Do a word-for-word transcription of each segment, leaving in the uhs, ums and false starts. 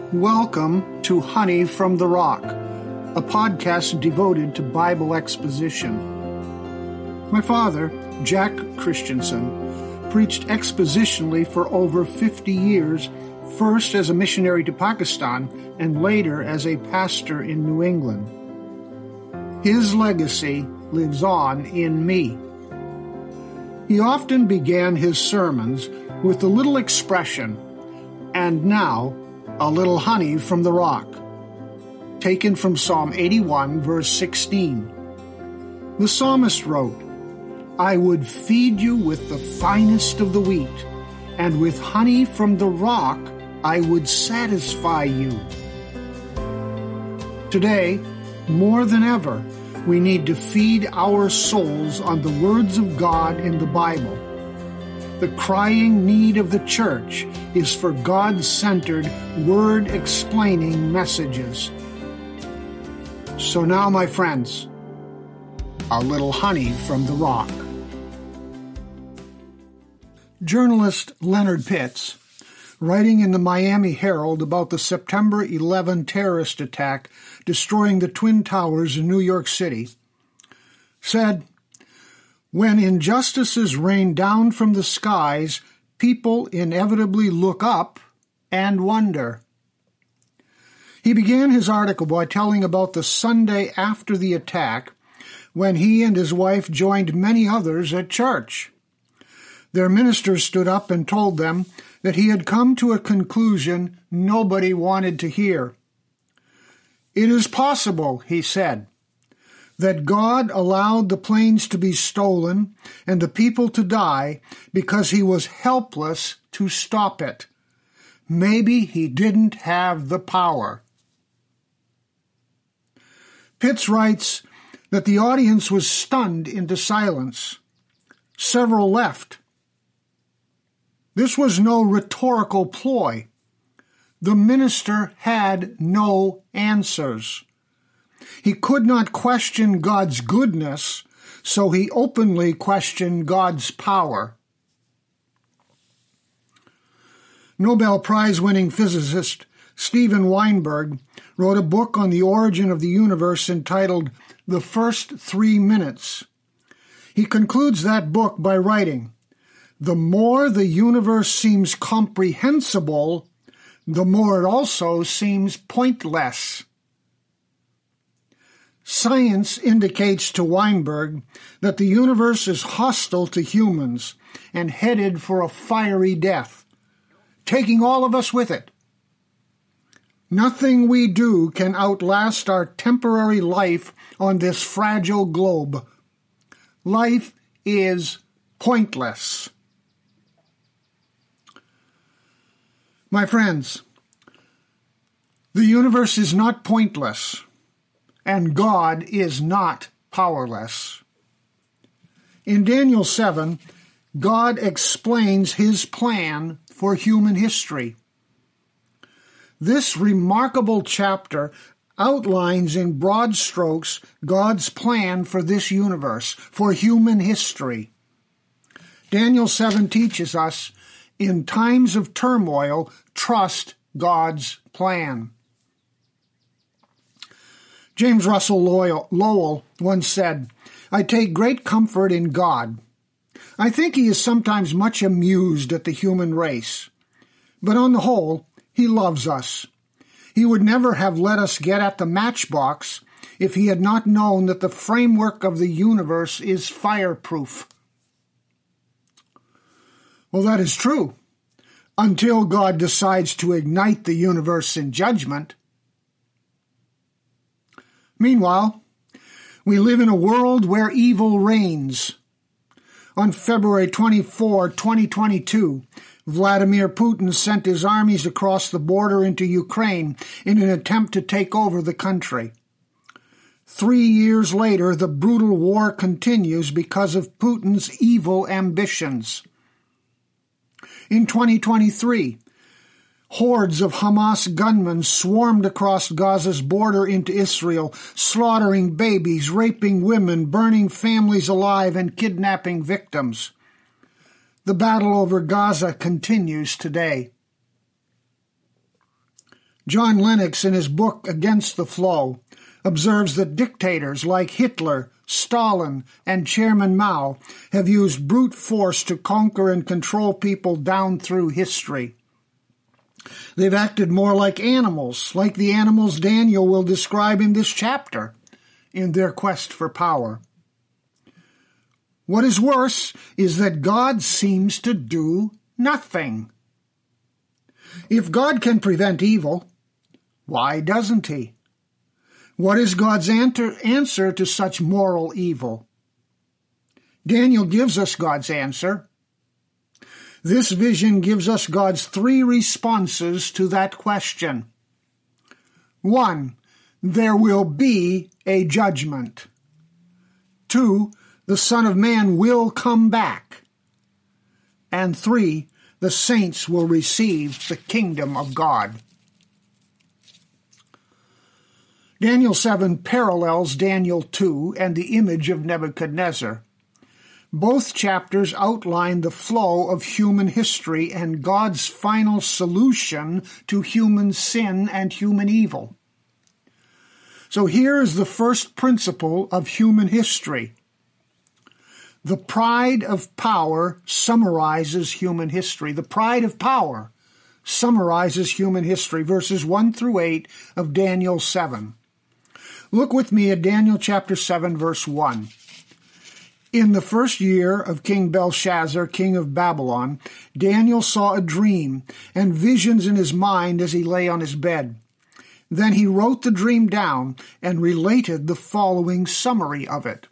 Welcome to Honey from the Rock, a podcast devoted to Bible exposition. My father, Jack Christensen, preached expositionally for over fifty years, first as a missionary to Pakistan and later as a pastor in New England. His legacy lives on in me. He often began his sermons with the little expression, "And now, a little honey from the rock," taken from Psalm eighty-one, verse sixteen. The psalmist wrote, "I would feed you with the finest of the wheat, and with honey from the rock I would satisfy you." Today, more than ever, we need to feed our souls on the words of God in the Bible. The crying need of the church is for God-centered, word-explaining messages. So now, my friends, a little honey from the rock. Journalist Leonard Pitts, writing in the Miami Herald about the September eleventh terrorist attack destroying the Twin Towers in New York City, said, "When injustices rain down from the skies, people inevitably look up and wonder." He began his article by telling about the Sunday after the attack, when he and his wife joined many others at church. Their minister stood up and told them that he had come to a conclusion nobody wanted to hear. "It is possible," he said, "that God allowed the planes to be stolen and the people to die because he was helpless to stop it. Maybe he didn't have the power." Pitts writes that the audience was stunned into silence. Several left. This was no rhetorical ploy. The minister had no answers. He could not question God's goodness, so he openly questioned God's power. Nobel Prize-winning physicist Steven Weinberg wrote a book on the origin of the universe entitled The First Three Minutes. He concludes that book by writing, "The more the universe seems comprehensible, the more it also seems pointless." Science indicates to Weinberg that the universe is hostile to humans and headed for a fiery death, taking all of us with it. Nothing we do can outlast our temporary life on this fragile globe. Life is pointless. My friends, the universe is not pointless, and God is not powerless. In Daniel seven, God explains his plan for human history. This remarkable chapter outlines in broad strokes God's plan for this universe, for human history. Daniel seven teaches us, in times of turmoil, trust God's plan. James Russell Lowell once said, "I take great comfort in God. I think he is sometimes much amused at the human race. But on the whole, he loves us. He would never have let us get at the matchbox if he had not known that the framework of the universe is fireproof." Well, that is true, until God decides to ignite the universe in judgment. Meanwhile, we live in a world where evil reigns. On February twenty-fourth, twenty twenty-two, Vladimir Putin sent his armies across the border into Ukraine in an attempt to take over the country. Three years later, the brutal war continues because of Putin's evil ambitions. In twenty twenty-three, hordes of Hamas gunmen swarmed across Gaza's border into Israel, slaughtering babies, raping women, burning families alive, and kidnapping victims. The battle over Gaza continues today. John Lennox, in his book Against the Flow, observes that dictators like Hitler, Stalin, and Chairman Mao have used brute force to conquer and control people down through history. They've acted more like animals, like the animals Daniel will describe in this chapter, in their quest for power. What is worse is that God seems to do nothing. If God can prevent evil, why doesn't he? What is God's answer to such moral evil? Daniel gives us God's answer. This vision gives us God's three responses to that question. One, there will be a judgment. Two, the Son of Man will come back. And three, the saints will receive the kingdom of God. Daniel seven parallels Daniel two and the image of Nebuchadnezzar. Both chapters outline the flow of human history and God's final solution to human sin and human evil. So here is the first principle of human history. The pride of power summarizes human history. The pride of power summarizes human history, verses one through eight of Daniel seven. Look with me at Daniel chapter seven, verse one. In the first year of King Belshazzar, king of Babylon, Daniel saw a dream and visions in his mind as he lay on his bed. Then he wrote the dream down and related the following summary of it.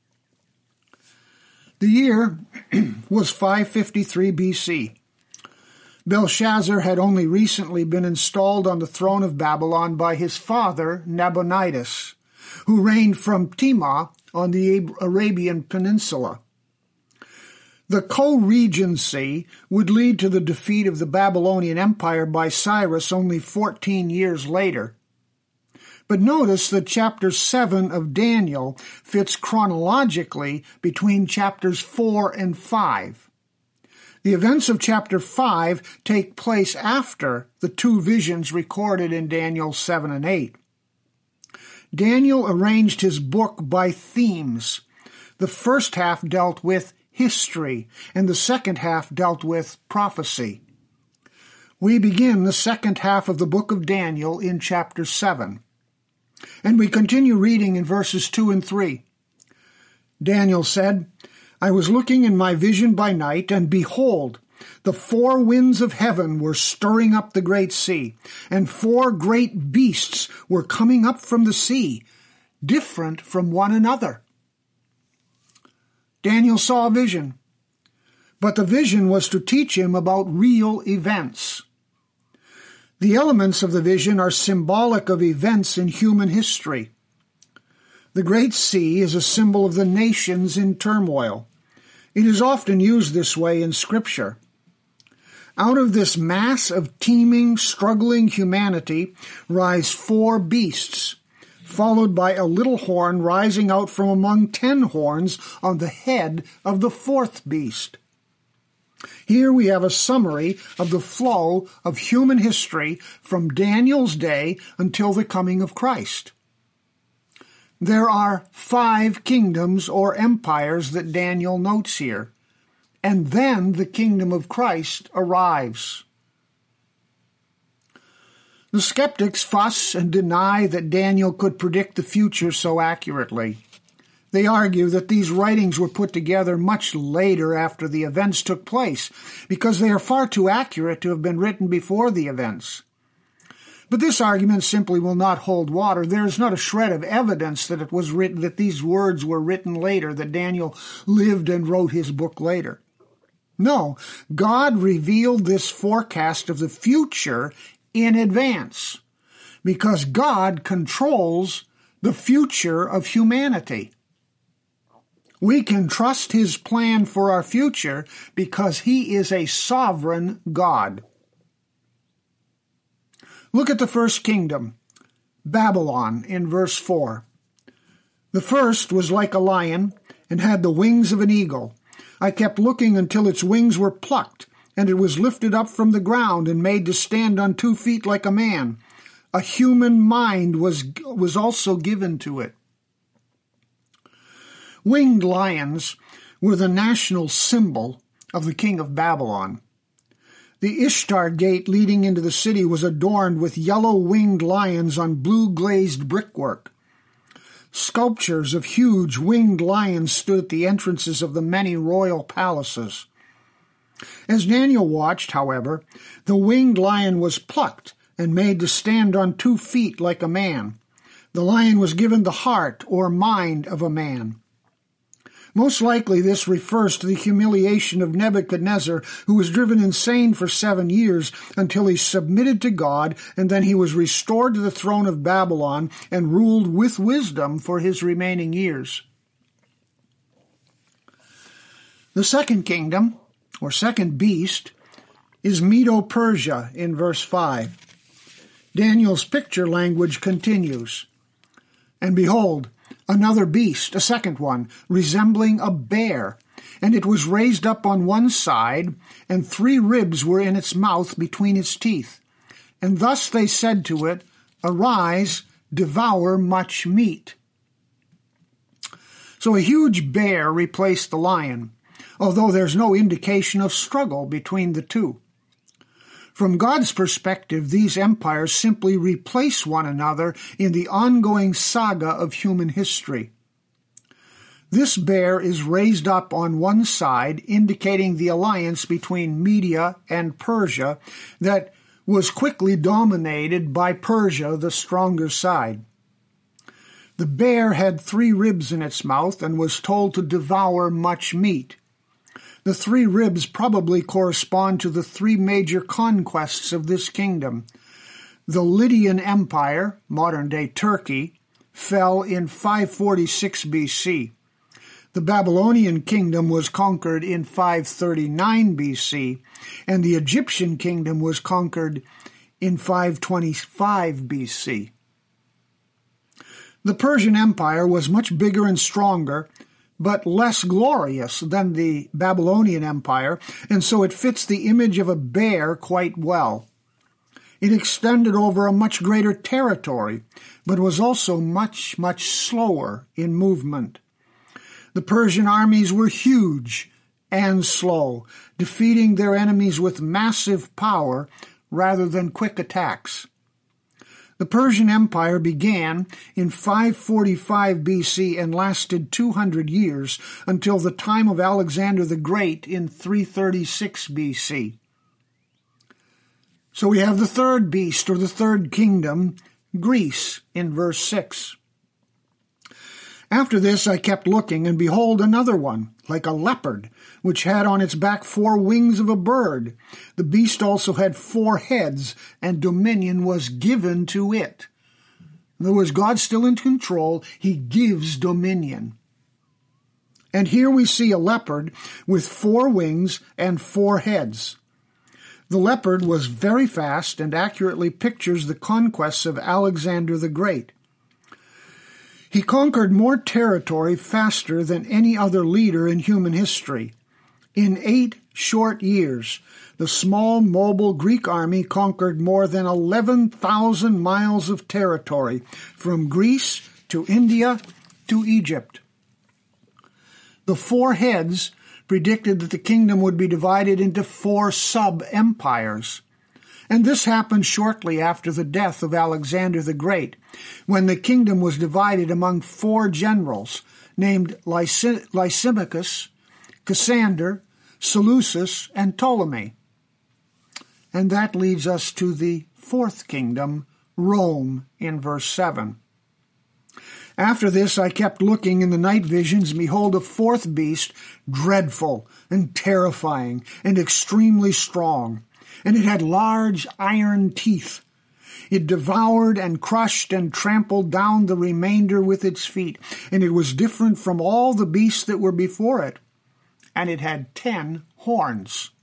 The year was five fifty-three B C. Belshazzar had only recently been installed on the throne of Babylon by his father, Nabonidus, who reigned from Timah on the Arabian Peninsula. The co-regency would lead to the defeat of the Babylonian Empire by Cyrus only fourteen years later. But notice that chapter seven of Daniel fits chronologically between chapters four and five. The events of chapter five take place after the two visions recorded in Daniel seven and eight. Daniel arranged his book by themes. The first half dealt with history, and the second half dealt with prophecy. We begin the second half of the book of Daniel in chapter seven. And we continue reading in verses two and three. Daniel said, I was looking in my vision by night, and behold, the four winds of heaven were stirring up the great sea, and four great beasts were coming up from the sea, different from one another. Daniel saw a vision, but the vision was to teach him about real events. The elements of the vision are symbolic of events in human history. The Great Sea is a symbol of the nations in turmoil. It is often used this way in Scripture. Out of this mass of teeming, struggling humanity rise four beasts, followed by a little horn rising out from among ten horns on the head of the fourth beast. Here we have a summary of the flow of human history from Daniel's day until the coming of Christ. There are five kingdoms or empires that Daniel notes here, and then the kingdom of Christ arrives. The skeptics fuss and deny that Daniel could predict the future so accurately. They argue that these writings were put together much later after the events took place, because they are far too accurate to have been written before the events. But this argument simply will not hold water. There is not a shred of evidence that it was written, that these words were written later, that Daniel lived and wrote his book later. No, God revealed this forecast of the future in advance, because God controls the future of humanity. We can trust his plan for our future because he is a sovereign God. Look at the first kingdom, Babylon, in verse four. The first was like a lion and had the wings of an eagle. I kept looking until its wings were plucked, and it was lifted up from the ground and made to stand on two feet like a man. a human mind was, was also given to it. Winged lions were the national symbol of the king of Babylon. The Ishtar gate leading into the city was adorned with yellow winged lions on blue glazed brickwork. Sculptures of huge winged lions stood at the entrances of the many royal palaces. As Daniel watched, however, the winged lion was plucked and made to stand on two feet like a man. The lion was given the heart or mind of a man. Most likely this refers to the humiliation of Nebuchadnezzar, who was driven insane for seven years until he submitted to God, and then he was restored to the throne of Babylon and ruled with wisdom for his remaining years. The second kingdom, or second beast, is Medo-Persia in verse five. Daniel's picture language continues. And behold, another beast, a second one, resembling a bear, and it was raised up on one side, and three ribs were in its mouth between its teeth. And thus they said to it, Arise, devour much meat. So a huge bear replaced the lion, although there's no indication of struggle between the two. From God's perspective, these empires simply replace one another in the ongoing saga of human history. This bear is raised up on one side, indicating the alliance between Media and Persia that was quickly dominated by Persia, the stronger side. The bear had three ribs in its mouth and was told to devour much meat. The three ribs probably correspond to the three major conquests of this kingdom. The Lydian Empire, modern-day Turkey, fell in five forty-six B C. The Babylonian kingdom was conquered in five thirty-nine B C, and the Egyptian kingdom was conquered in five twenty-five B C. The Persian Empire was much bigger and stronger, but less glorious than the Babylonian Empire, and so it fits the image of a bear quite well. It extended over a much greater territory, but was also much, much slower in movement. The Persian armies were huge and slow, defeating their enemies with massive power rather than quick attacks. The Persian Empire began in five forty-five B C and lasted two hundred years until the time of Alexander the Great in three thirty-six B C. So we have the third beast, or the third kingdom, Greece, in verse six. After this I kept looking, and behold another one, like a leopard, which had on its back four wings of a bird. The beast also had four heads, and dominion was given to it. In other words, God's still in control. He gives dominion. And here we see a leopard with four wings and four heads. The leopard was very fast and accurately pictures the conquests of Alexander the Great. He conquered more territory faster than any other leader in human history. In eight short years, the small, mobile Greek army conquered more than eleven thousand miles of territory, from Greece to India to Egypt. The four heads predicted that the kingdom would be divided into four sub-empires. And this happened shortly after the death of Alexander the Great, when the kingdom was divided among four generals named Lysi- Lysimachus, Cassander, Seleucus, and Ptolemy. And that leads us to the fourth kingdom, Rome, in verse seven. After this I kept looking in the night visions, and behold, a fourth beast, dreadful and terrifying and extremely strong. And it had large iron teeth. It devoured and crushed and trampled down the remainder with its feet, and it was different from all the beasts that were before it, and it had ten horns.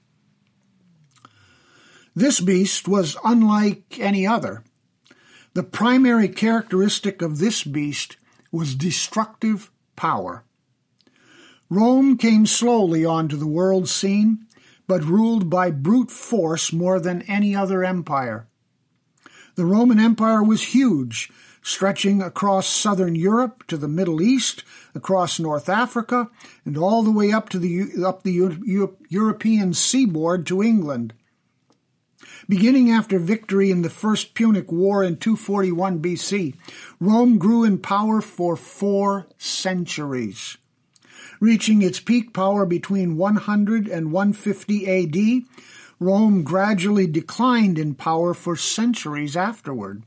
This beast was unlike any other. The primary characteristic of this beast was destructive power. Rome came slowly onto the world scene, but ruled by brute force more than any other empire. The Roman Empire was huge, stretching across southern Europe to the Middle East, across North Africa, and all the way up to the up the Euro- European seaboard to England. Beginning after victory in the First Punic War in two forty-one B C, Rome grew in power for four centuries. Reaching its peak power between one hundred and one fifty A D, Rome gradually declined in power for centuries afterward.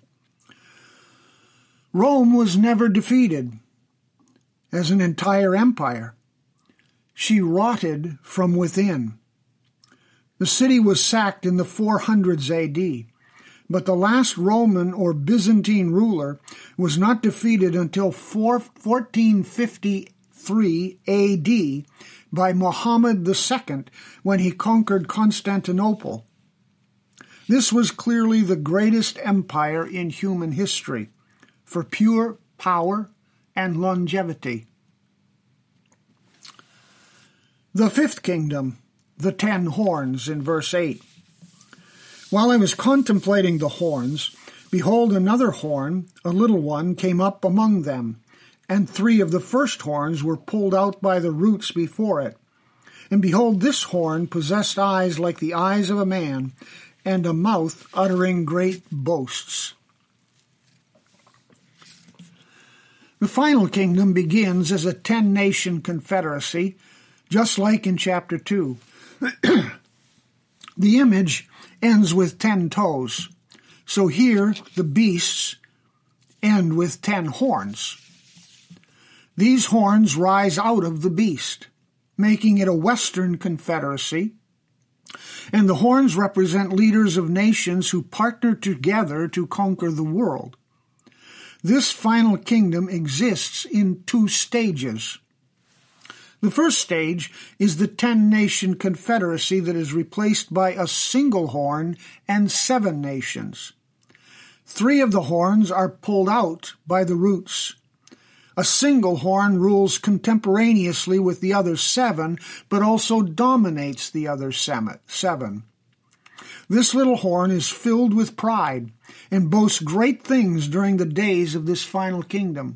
Rome was never defeated as an entire empire. She rotted from within. The city was sacked in the four hundreds A D, but the last Roman or Byzantine ruler was not defeated until fourteen fifty-three A D by Muhammad the Second when he conquered Constantinople. This was clearly the greatest empire in human history for pure power and longevity. The fifth kingdom, the ten horns, in verse eight. While I was contemplating the horns, behold, another horn, a little one, came up among them, and three of the first horns were pulled out by the roots before it. And behold, this horn possessed eyes like the eyes of a man, and a mouth uttering great boasts. The final kingdom begins as a ten-nation confederacy, just like in chapter two. The image ends with ten toes, so here the beasts end with ten horns. These horns rise out of the beast, making it a Western confederacy, and the horns represent leaders of nations who partner together to conquer the world. This final kingdom exists in two stages. The first stage is the ten-nation confederacy that is replaced by a single horn and seven nations. Three of the horns are pulled out by the roots. A single horn rules contemporaneously with the other seven, but also dominates the other seven. This little horn is filled with pride and boasts great things during the days of this final kingdom.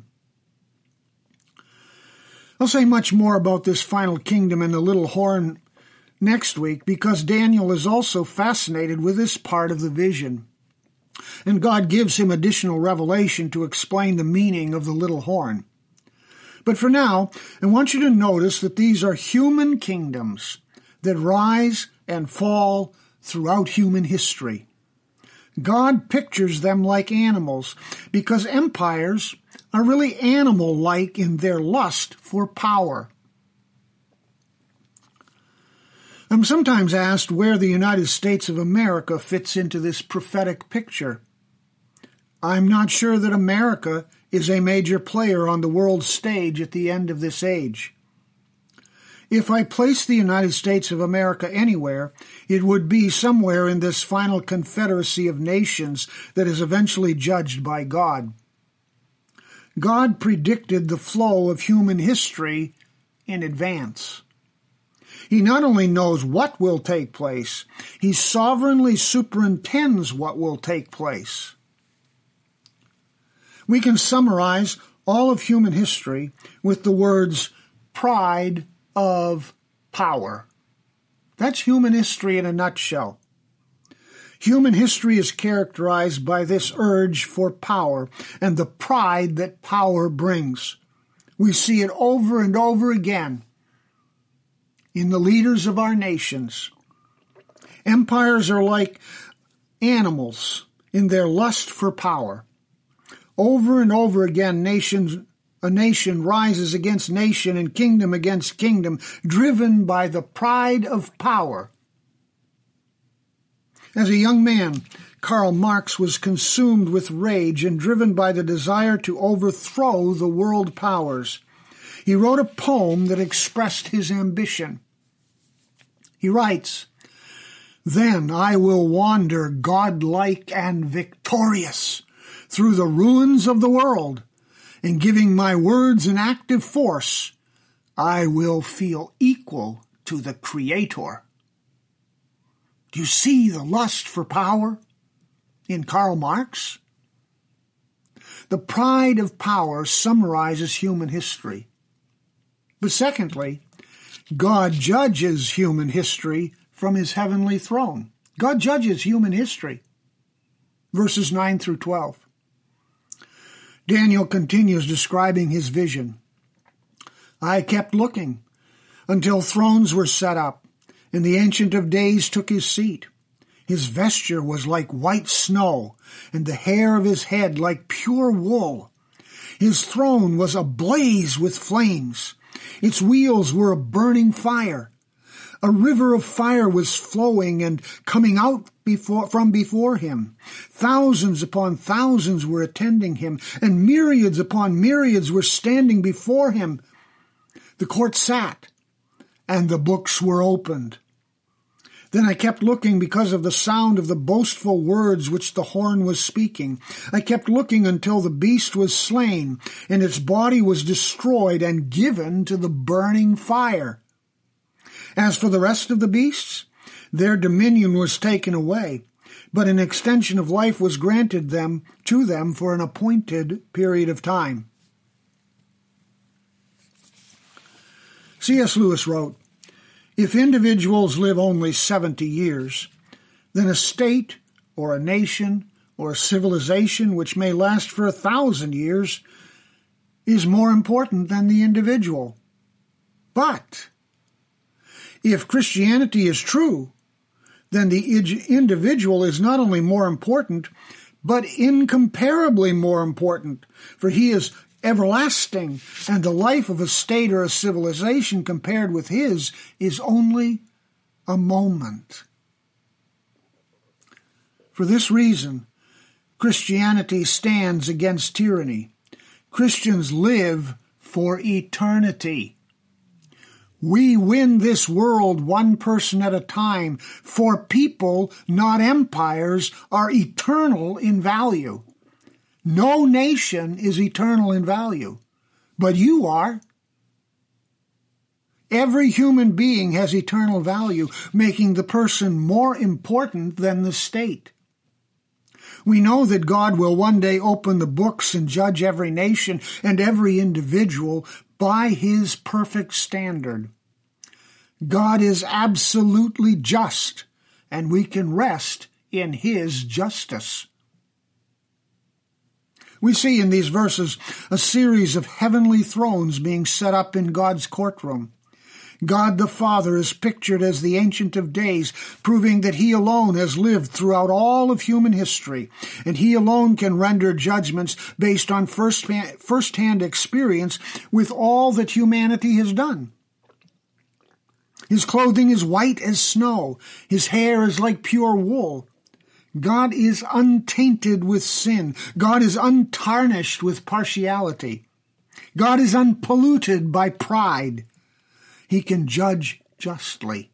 I'll say much more about this final kingdom and the little horn next week because Daniel is also fascinated with this part of the vision. And God gives him additional revelation to explain the meaning of the little horn. But for now, I want you to notice that these are human kingdoms that rise and fall throughout human history. God pictures them like animals because empires are really animal-like in their lust for power. I'm sometimes asked where the United States of America fits into this prophetic picture. I'm not sure that America is a major player on the world stage at the end of this age. If I place the United States of America anywhere, it would be somewhere in this final confederacy of nations that is eventually judged by God. God predicted the flow of human history in advance. He not only knows what will take place, he sovereignly superintends what will take place. We can summarize all of human history with the words pride of power. That's human history in a nutshell. Human history is characterized by this urge for power and the pride that power brings. We see it over and over again in the leaders of our nations. Empires are like animals in their lust for power. Over and over again, nations, a nation rises against nation and kingdom against kingdom, driven by the pride of power. As a young man, Karl Marx was consumed with rage and driven by the desire to overthrow the world powers. He wrote a poem that expressed his ambition. He writes, "Then I will wander godlike and victorious through the ruins of the world, and giving my words an active force, I will feel equal to the Creator." Do you see the lust for power? in Karl Marx? The pride of power summarizes human history. But secondly, God judges human history from his heavenly throne. God judges human history. Verses nine through twelve. Daniel continues describing his vision. I kept looking until thrones were set up, and the Ancient of Days took his seat. His vesture was like white snow, and the hair of his head like pure wool. His throne was ablaze with flames. Its wheels were a burning fire. A river of fire was flowing and coming out before, from before him. Thousands upon thousands were attending him, and myriads upon myriads were standing before him. The court sat, and the books were opened. Then I kept looking because of the sound of the boastful words which the horn was speaking. I kept looking until the beast was slain, and its body was destroyed and given to the burning fire. As for the rest of the beasts, their dominion was taken away, but an extension of life was granted them to them for an appointed period of time. C S Lewis wrote, if individuals live only seventy years, then a state or a nation or a civilization which may last for a thousand years is more important than the individual. But if Christianity is true, then the individual is not only more important, but incomparably more important, for he is everlasting, and the life of a state or a civilization compared with his is only a moment. For this reason, Christianity stands against tyranny. Christians live for eternity. We win this world one person at a time, for people, not empires, are eternal in value. No nation is eternal in value, but you are. Every human being has eternal value, making the person more important than the state. We know that God will one day open the books and judge every nation and every individual by his perfect standard. God is absolutely just, and we can rest in his justice. We see in these verses a series of heavenly thrones being set up in God's courtroom. God the Father is pictured as the Ancient of Days, proving that he alone has lived throughout all of human history, and he alone can render judgments based on first-hand, first-hand experience with all that humanity has done. His clothing is white as snow. His hair is like pure wool. God is untainted with sin. God is untarnished with partiality. God is unpolluted by pride. He can judge justly.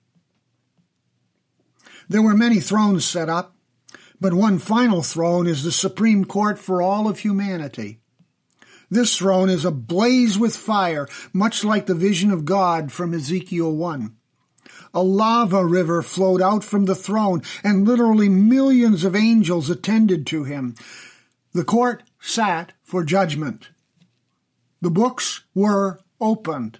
There were many thrones set up, but one final throne is the Supreme Court for all of humanity. This throne is ablaze with fire, much like the vision of God from Ezekiel one. A lava river flowed out from the throne, and literally millions of angels attended to him. The court sat for judgment. The books were opened.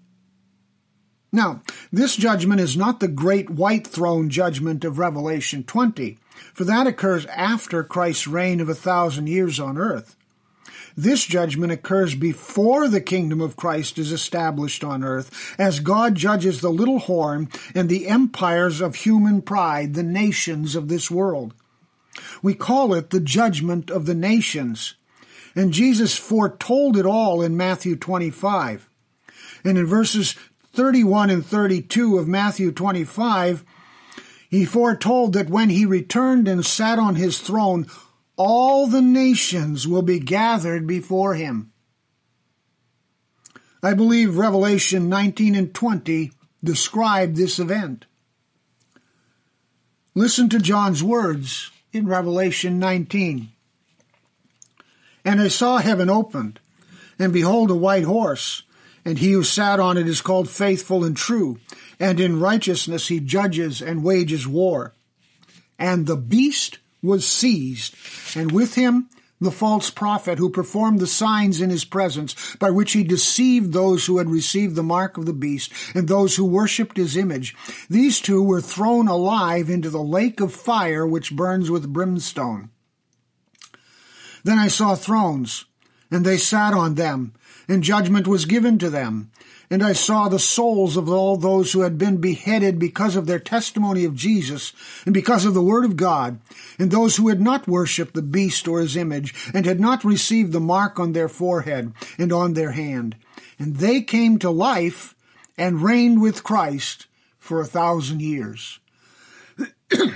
Now, this judgment is not the great white throne judgment of Revelation twenty, for that occurs after Christ's reign of a thousand years on earth. This judgment occurs before the kingdom of Christ is established on earth, as God judges the little horn and the empires of human pride, the nations of this world. We call it the judgment of the nations, and Jesus foretold it all in Matthew twenty-five. And in verses thirty-one and thirty-two of Matthew twenty-five, he foretold that when he returned and sat on his throne, all the nations will be gathered before him. I believe Revelation nineteen and twenty describe this event. Listen to John's words in Revelation nineteen. And I saw heaven opened, and behold a white horse, and he who sat on it is called Faithful and True, and in righteousness he judges and wages war. And the beast was seized, and with him the false prophet who performed the signs in his presence, by which he deceived those who had received the mark of the beast and those who worshipped his image. These two were thrown alive into the lake of fire which burns with brimstone. Then I saw thrones, and they sat on them, and judgment was given to them. And I saw the souls of all those who had been beheaded because of their testimony of Jesus and because of the word of God, and those who had not worshipped the beast or his image, and had not received the mark on their forehead and on their hand. And they came to life and reigned with Christ for a thousand years. The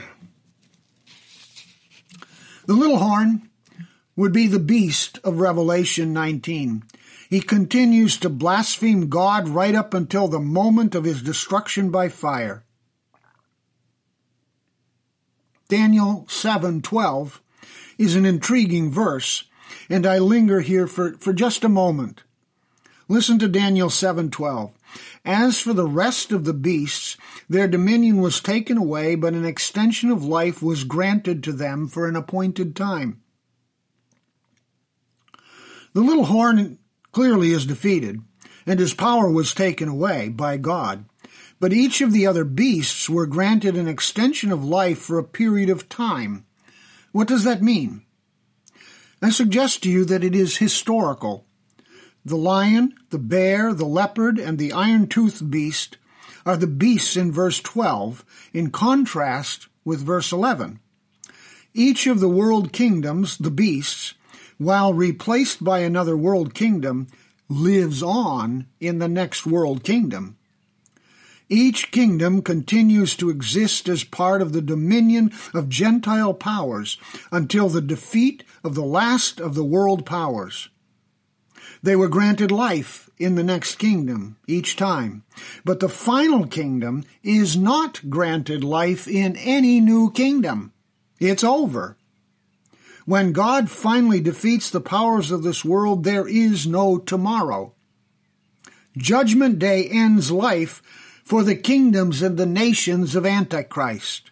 little horn would be the beast of Revelation nineteen. He continues to blaspheme God right up until the moment of his destruction by fire. Daniel seven twelve is an intriguing verse, and I linger here for, for just a moment. Listen to Daniel seven twelve. As for the rest of the beasts, their dominion was taken away, but an extension of life was granted to them for an appointed time. The little horn clearly is defeated, and his power was taken away by God. But each of the other beasts were granted an extension of life for a period of time. What does that mean? I suggest to you that it is historical. The lion, the bear, the leopard, and the iron-toothed beast are the beasts in verse twelve, in contrast with verse eleven. Each of the world kingdoms, the beasts, while replaced by another world kingdom, lives on in the next world kingdom. Each kingdom continues to exist as part of the dominion of Gentile powers until the defeat of the last of the world powers. They were granted life in the next kingdom each time, but the final kingdom is not granted life in any new kingdom. It's over. When God finally defeats the powers of this world, there is no tomorrow. Judgment Day ends life for the kingdoms and the nations of Antichrist.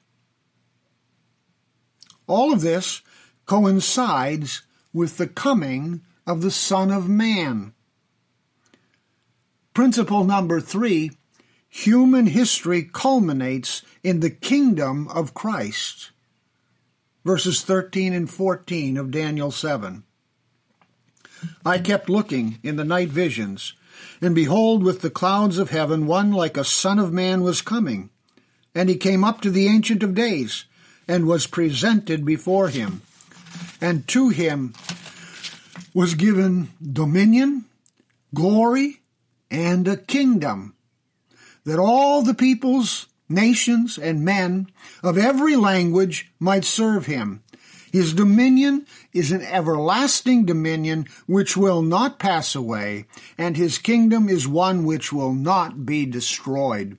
All of this coincides with the coming of the Son of Man. Principle number three, human history culminates in the kingdom of Christ. Verses thirteen and fourteen of Daniel seven. I kept looking in the night visions, and behold, with the clouds of heaven, one like a son of man was coming. And he came up to the Ancient of Days, and was presented before him. And to him was given dominion, glory, and a kingdom, that all the peoples, nations, and men of every language might serve him. His dominion is an everlasting dominion which will not pass away, and his kingdom is one which will not be destroyed.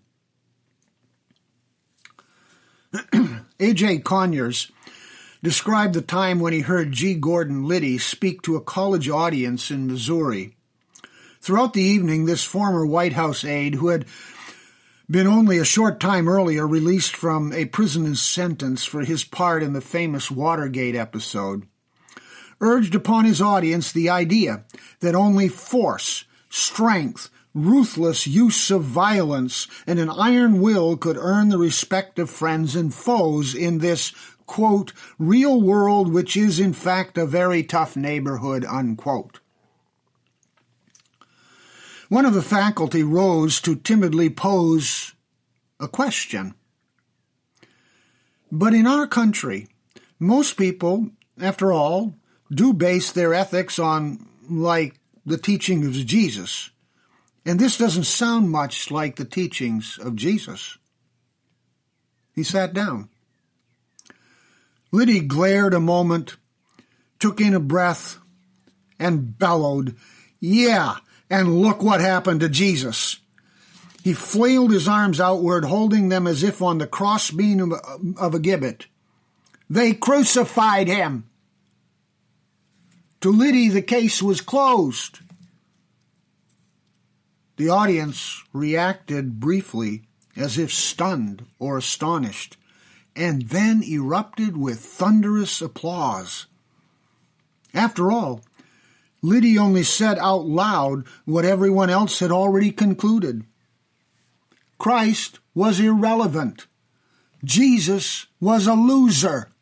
A J Conyers described the time when he heard G. Gordon Liddy speak to a college audience in Missouri. Throughout the evening, this former White House aide, who had been only a short time earlier released from a prison sentence for his part in the famous Watergate episode, urged upon his audience the idea that only force, strength, ruthless use of violence, and an iron will could earn the respect of friends and foes in this, quote, real world which is in fact a very tough neighborhood, unquote. One of the faculty rose to timidly pose a question. But in our country, most people, after all, do base their ethics on, like, the teaching of Jesus. And this doesn't sound much like the teachings of Jesus. He sat down. Liddy glared a moment, took in a breath, and bellowed, "Yeah, and look what happened to Jesus." He flailed his arms outward, holding them as if on the crossbeam of, of a gibbet. "They crucified him." To Liddy, the case was closed. The audience reacted briefly, as if stunned or astonished, and then erupted with thunderous applause. After all, Liddy only said out loud what everyone else had already concluded. Christ was irrelevant. Jesus was a loser.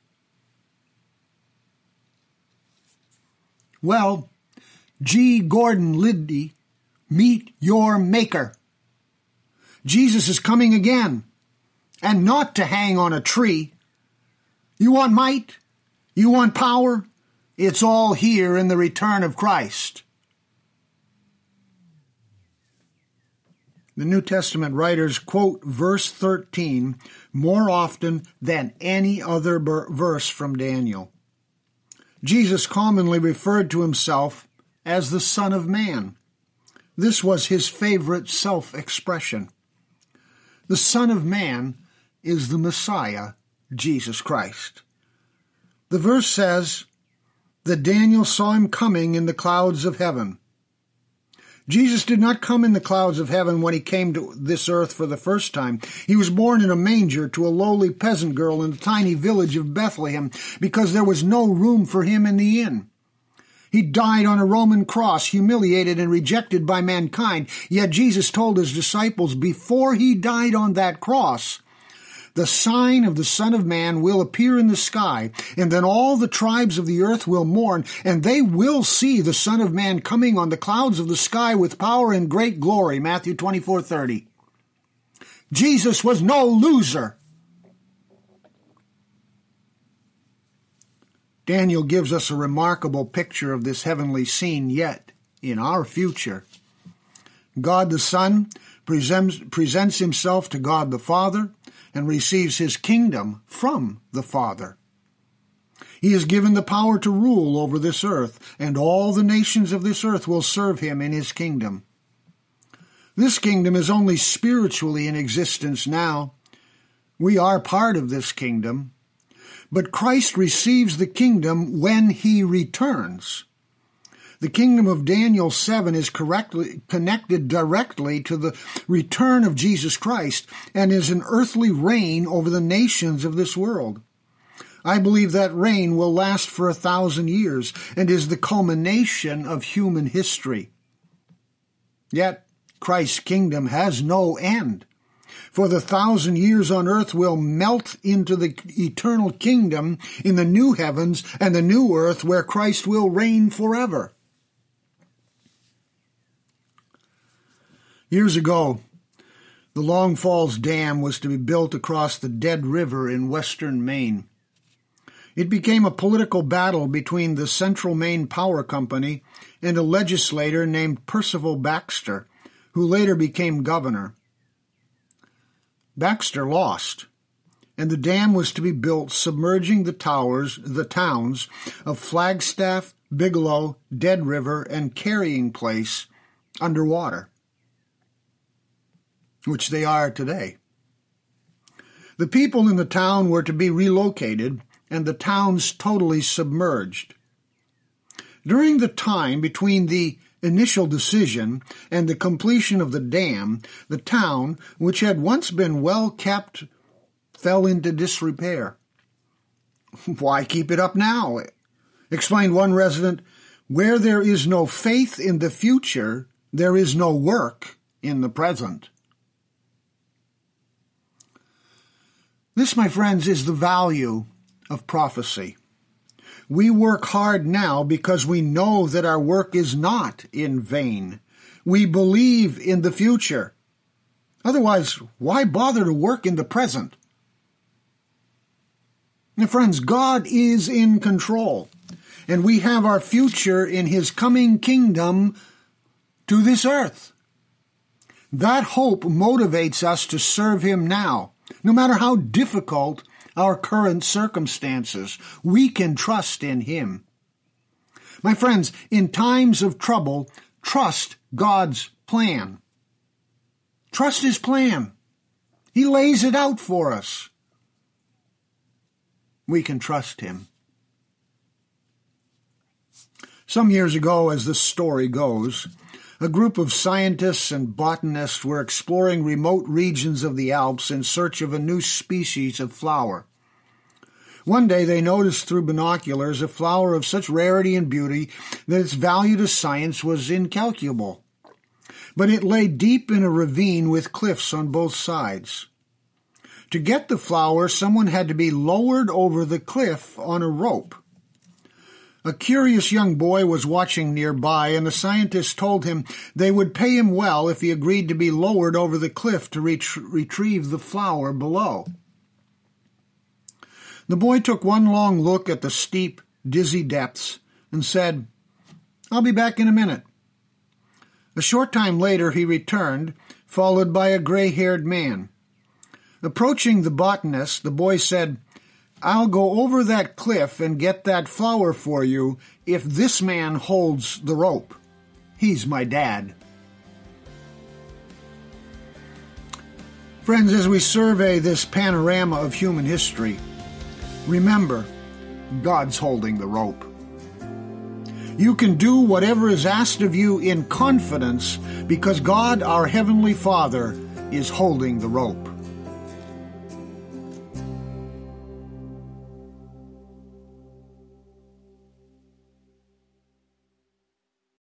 Well, G. Gordon Liddy, meet your maker. Jesus is coming again, and not to hang on a tree. You want might? You want power? It's all here in the return of Christ. The New Testament writers quote verse thirteen more often than any other verse from Daniel. Jesus commonly referred to himself as the Son of Man. This was his favorite self-expression. The Son of Man is the Messiah, Jesus Christ. The verse says that Daniel saw him coming in the clouds of heaven. Jesus did not come in the clouds of heaven when he came to this earth for the first time. He was born in a manger to a lowly peasant girl in the tiny village of Bethlehem because there was no room for him in the inn. He died on a Roman cross, humiliated and rejected by mankind. Yet Jesus told his disciples before he died on that cross, the sign of the Son of Man will appear in the sky, and then all the tribes of the earth will mourn, and they will see the Son of Man coming on the clouds of the sky with power and great glory. Matthew twenty-four thirty. Jesus was no loser. Daniel gives us a remarkable picture of this heavenly scene yet in our future. God the Son presents, presents himself to God the Father and receives his kingdom from the Father. He is given the power to rule over this earth, and all the nations of this earth will serve him in his kingdom. This kingdom is only spiritually in existence now. We are part of this kingdom. But Christ receives the kingdom when he returns. The kingdom of Daniel seven is correctly connected directly to the return of Jesus Christ and is an earthly reign over the nations of this world. I believe that reign will last for a thousand years and is the culmination of human history. Yet Christ's kingdom has no end. For the thousand years on earth will melt into the eternal kingdom in the new heavens and the new earth where Christ will reign forever. Years ago, the Long Falls Dam was to be built across the Dead River in western Maine. It became a political battle between the Central Maine Power Company and a legislator named Percival Baxter, who later became governor. Baxter lost, and the dam was to be built submerging the towers, the towns of Flagstaff, Bigelow, Dead River, and Carrying Place underwater, which they are today. The people in the town were to be relocated, and the towns totally submerged. During the time between the initial decision and the completion of the dam, the town, which had once been well kept, fell into disrepair. Why keep it up now? Explained one resident, where there is no faith in the future, there is no work in the present. This, my friends, is the value of prophecy. We work hard now because we know that our work is not in vain. We believe in the future. Otherwise, why bother to work in the present? Now, friends, God is in control, and we have our future in his coming kingdom to this earth. That hope motivates us to serve him now, no matter how difficult our current circumstances. We can trust in him. My friends, in times of trouble, trust God's plan. Trust his plan. He lays it out for us. We can trust him. Some years ago, as the story goes, a group of scientists and botanists were exploring remote regions of the Alps in search of a new species of flower. One day they noticed through binoculars a flower of such rarity and beauty that its value to science was incalculable. But it lay deep in a ravine with cliffs on both sides. To get the flower, someone had to be lowered over the cliff on a rope. A curious young boy was watching nearby, and the scientists told him they would pay him well if he agreed to be lowered over the cliff to ret- retrieve the flower below. The boy took one long look at the steep, dizzy depths and said, "I'll be back in a minute." A short time later he returned, followed by a gray-haired man. Approaching the botanist, the boy said, "I'll go over that cliff and get that flower for you if this man holds the rope. He's my dad." Friends, as we survey this panorama of human history, remember, God's holding the rope. You can do whatever is asked of you in confidence because God, our Heavenly Father, is holding the rope.